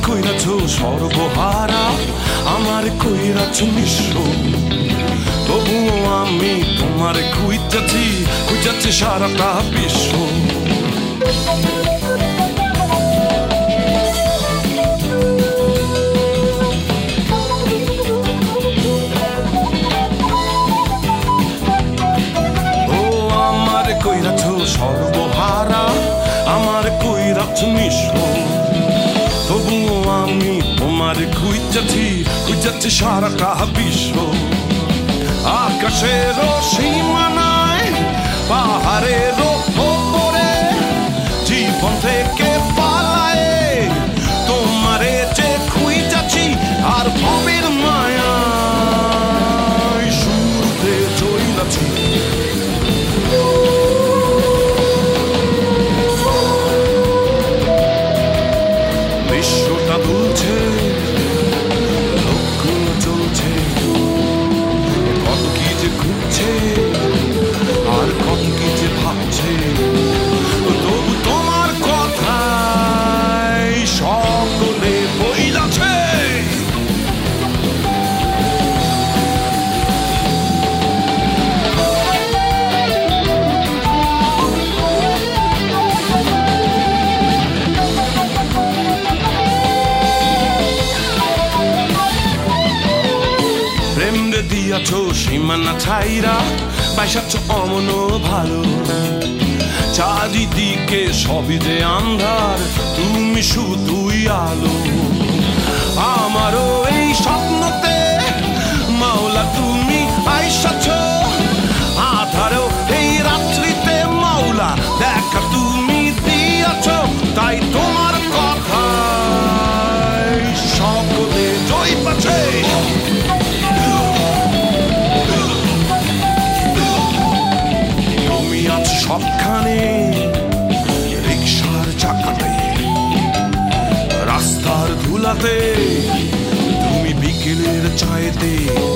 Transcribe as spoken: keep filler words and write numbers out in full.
কইরাছ সর্বহারা, আমার কইরাছ নিঃস্ব। তবুও আমি তোমারে খুঁজাচ্ছি, খুঁজাচ্ছি সারাটা বিশ্ব। সর্বহারা, আমার কইরাছ নিঃস্ব। তবুও আমি তোমার খুঁজাচ্ছি, খুঁজাচ্ছি সারাটা বিশ্ব। আকাশের সীমানায়, পাহাড়ের ওপরে, জীবন থেকে পালায়ে তোমারে যে খুঁজাচ্ছি, আর ভবের মায়ায় শুরুতে চইলাছি। বিশ্বটা দুলছে, লক্ষ্য চলছে, কত কি যে ঘুরছে, আর কত কি যে ভাবছে। তবু তোমার কথায় সকলে বইলাছে। দিয়াছ সীমানা ছাইরা, বাইসাচ্ছ অমন ভালো। চারিদিকে সবই যে আন্ধার, তুমি শুধুই আলো। আমারও এই স্বপ্নতে মাওলা তুমি আইসাছ, আধারও এই রাত্রিতে মাওলা দেখা তুমি দিয়াছ। তাই তোমার কথায় সকলে জয় পাচ্ছে। সবখানে, রিকশার চাকাতে, রাস্তার ধুলাতে, তুমি বিকেলের চায়েতে।